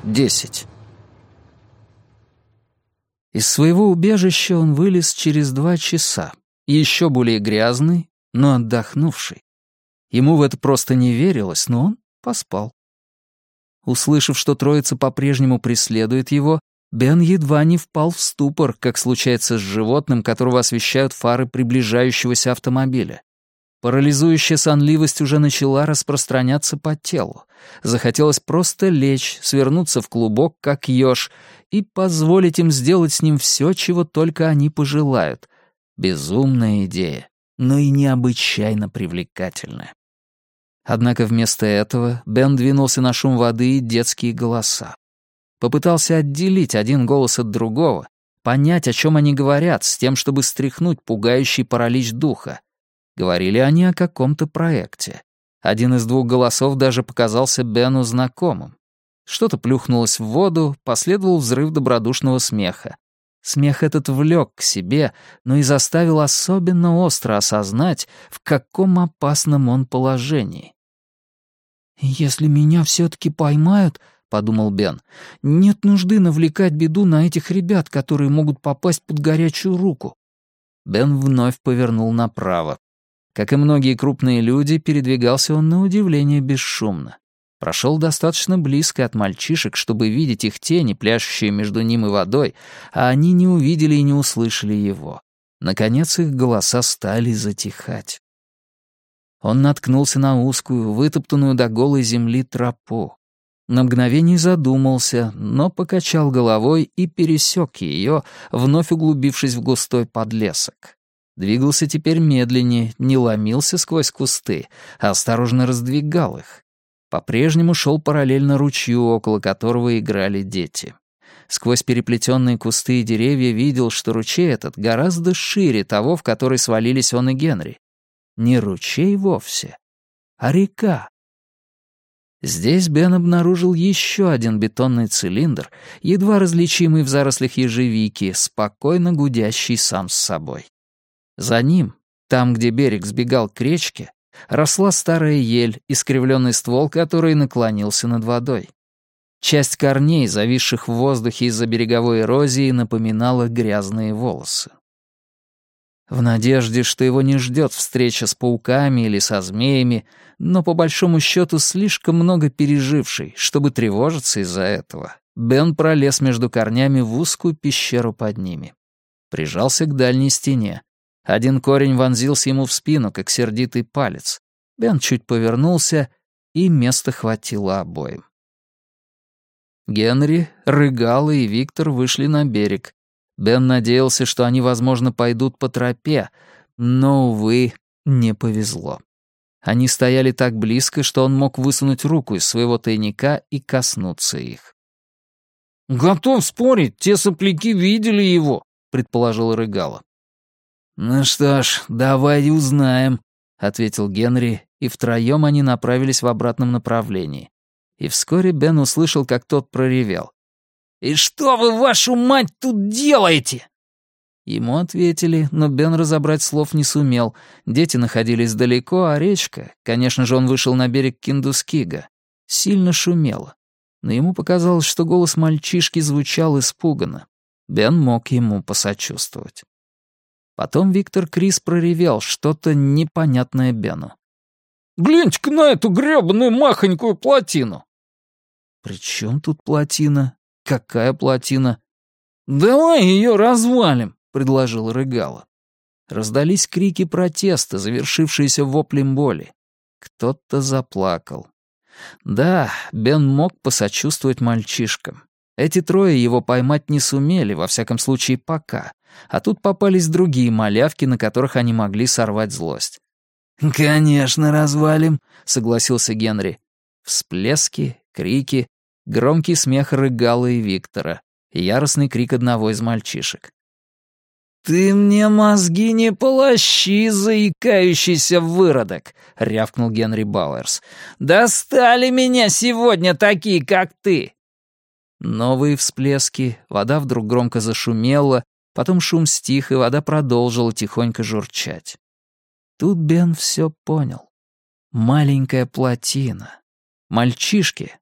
10. Из своего убежища он вылез через 2 часа, еще более грязный, но отдохнувший. Ему в это просто не верилось, но он поспал. Услышав, что троица по-прежнему преследует его, Бен едва не впал в ступор, как случается с животным, которого освещают фары приближающегося автомобиля. Парализующая сонливость уже начала распространяться по телу. Захотелось просто лечь, свернуться в клубок, как еж, и позволить им сделать с ним все, чего только они пожелают. Безумная идея, но и необычайно привлекательная. Однако вместо этого Бен двинулся на шум воды и детские голоса. Попытался отделить один голос от другого, понять, о чем они говорят, с тем, чтобы стряхнуть пугающий паралич духа. Говорили они о каком-то проекте. Один из 2 голосов даже показался Бену знакомым. Что-то плюхнулось в воду, последовал взрыв добродушного смеха. Смех этот влек к себе, но и заставил особенно остро осознать, в каком опасном он положении. «Если меня все-таки поймают, — подумал Бен, — нет нужды навлекать беду на этих ребят, которые могут попасть под горячую руку». Бен вновь повернул направо. Как и многие крупные люди, передвигался он на удивление бесшумно. Прошел достаточно близко от мальчишек, чтобы видеть их тени, пляшущие между ним и водой, а они не увидели и не услышали его. Наконец их голоса стали затихать. Он наткнулся на узкую, вытоптанную до голой земли тропу. На мгновение задумался, но покачал головой и пересек ее, вновь углубившись в густой подлесок. Двигался теперь медленнее, не ломился сквозь кусты, а осторожно раздвигал их. По-прежнему шел параллельно ручью, около которого играли дети. Сквозь переплетенные кусты и деревья видел, что ручей этот гораздо шире того, в который свалились он и Генри. Не ручей вовсе, а река. Здесь Бен обнаружил еще один бетонный цилиндр, едва различимый в зарослях ежевики, спокойно гудящий сам с собой. За ним, там, где берег сбегал к речке, росла старая ель, искривленный ствол которой наклонился над водой. Часть корней, зависших в воздухе из-за береговой эрозии, напоминала грязные волосы. В надежде, что его не ждет встреча с пауками или со змеями, но по большому счету слишком много переживший, чтобы тревожиться из-за этого, Бен пролез между корнями в узкую пещеру под ними. Прижался к дальней стене. Один корень вонзился ему в спину, как сердитый палец. Бен чуть повернулся, и места хватило обоим. Генри, Рыгало и Виктор вышли на берег. Бен надеялся, что они, возможно, пойдут по тропе, но, увы, не повезло. Они стояли так близко, что он мог высунуть руку из своего тайника и коснуться их. «Готов спорить, те сопляки видели его», — предположил Рыгало. «Ну что ж, давай узнаем», — ответил Генри, и втроем они направились в обратном направлении. И вскоре Бен услышал, как тот проревел. «И что вы, вашу мать, тут делаете?» Ему ответили, но Бен разобрать слов не сумел. Дети находились далеко, а речка, конечно же, он вышел на берег Киндускига, сильно шумела. Но ему показалось, что голос мальчишки звучал испуганно. Бен мог ему посочувствовать. Потом Виктор Крис проревел что-то непонятное Бену. «Гляньте-ка на эту грёбаную махонькую плотину!» «При чем тут плотина? Какая плотина?» «Давай ее развалим», — предложил Рыгало. Раздались крики протеста, завершившиеся воплем боли. Кто-то заплакал. Да, Бен мог посочувствовать мальчишкам. Эти трое его поймать не сумели, во всяком случае пока. А тут попались другие малявки, на которых они могли сорвать злость. «Конечно, развалим», — согласился Генри. Всплески, крики, громкий смех Рыгало и Виктора, и яростный крик одного из мальчишек. «Ты мне мозги не полощи, заикающийся выродок!» — рявкнул Генри Бауэрс. «Достали меня сегодня такие, как ты!» Новые всплески, вода вдруг громко зашумела, потом шум стих, и вода продолжила тихонько журчать. Тут Бен все понял. Маленькая плотина. Мальчишки,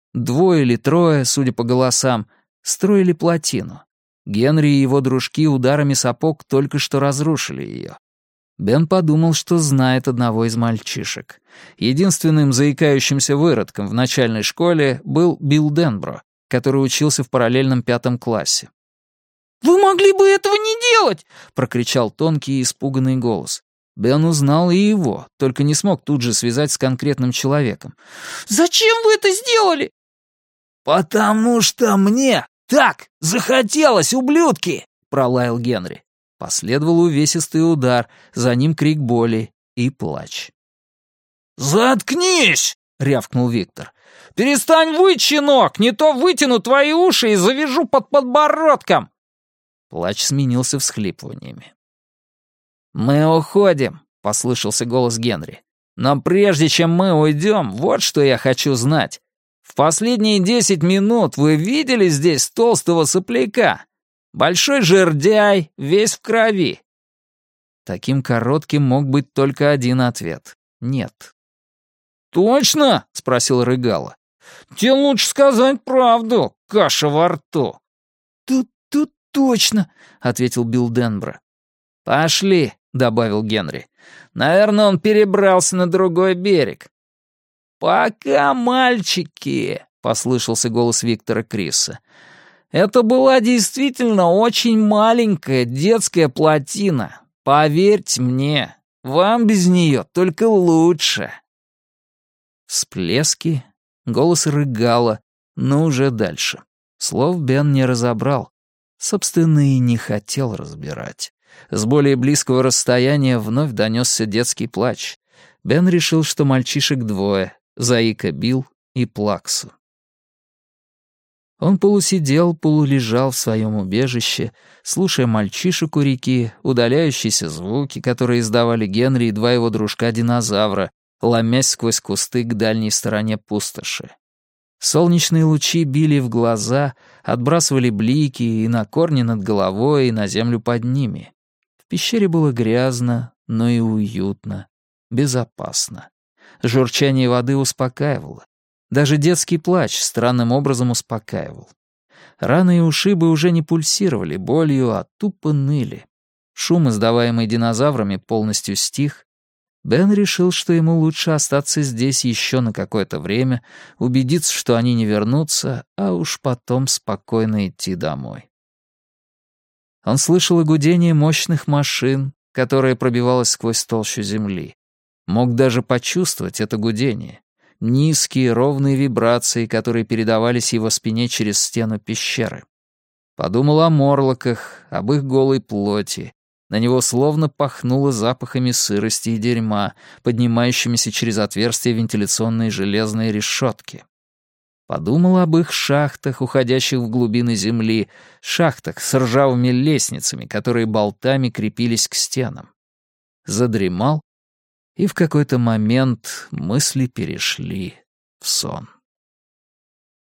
Двое или трое, судя по голосам, строили плотину. Генри и его дружки ударами сапог только что разрушили ее. Бен подумал, что знает одного из мальчишек. Единственным заикающимся выродком в начальной школе был Билл Денбро, который учился в параллельном 5 классе. «Вы могли бы этого не делать!» — прокричал тонкий и испуганный голос. Бен узнал и его, только не смог тут же связать с конкретным человеком. «Зачем вы это сделали?» «Потому что мне так захотелось, ублюдки!» — пролаял Генри. Последовал увесистый удар, за ним крик боли и плач. «Заткнись!» — рявкнул Виктор. «Перестань выть, щенок, не то вытяну твои уши и завяжу под подбородком!» Плач сменился всхлипываниями. «Мы уходим», — послышался голос Генри. «Но прежде чем мы уйдем, вот что я хочу знать. В последние 10 минут вы видели здесь толстого сопляка? Большой жердяй, весь в крови». Таким коротким мог быть только один ответ — нет. «Точно?» — спросил Рыгало. «Тебе лучше сказать правду, каша во рту». «Тут точно», — ответил Билл Денбро. «Пошли», — добавил Генри. «Наверное, он перебрался на другой берег». «Пока, мальчики», — послышался голос Виктора Криса. «Это была действительно очень маленькая детская плотина. Поверьте мне, вам без нее только лучше». Всплески, голос Рыгало, но уже дальше. Слов Бен не разобрал. Собственно, и не хотел разбирать. С более близкого расстояния вновь донесся детский плач. Бен решил, что мальчишек двое — Заика Билл и Плаксу. Он полусидел, полулежал в своем убежище, слушая мальчишек у реки, удаляющиеся звуки, которые издавали Генри и два его дружка-динозавра, ломясь сквозь кусты к дальней стороне пустоши. Солнечные лучи били в глаза, отбрасывали блики и на корни над головой, и на землю под ними. В пещере было грязно, но и уютно, безопасно. Журчание воды успокаивало. Даже детский плач странным образом успокаивал. Раны и ушибы уже не пульсировали болью, а тупо ныли. Шум, издаваемый динозаврами, полностью стих. Бен решил, что ему лучше остаться здесь еще на какое-то время, убедиться, что они не вернутся, а уж потом спокойно идти домой. Он слышал и гудение мощных машин, которое пробивалось сквозь толщу земли. Мог даже почувствовать это гудение. Низкие, ровные вибрации, которые передавались его спине через стену пещеры. Подумал о морлоках, об их голой плоти. На него словно пахнуло запахами сырости и дерьма, поднимающимися через отверстия вентиляционной железной решетки. Подумал об их шахтах, уходящих в глубины земли, шахтах с ржавыми лестницами, которые болтами крепились к стенам. Задремал, и в какой-то момент мысли перешли в сон.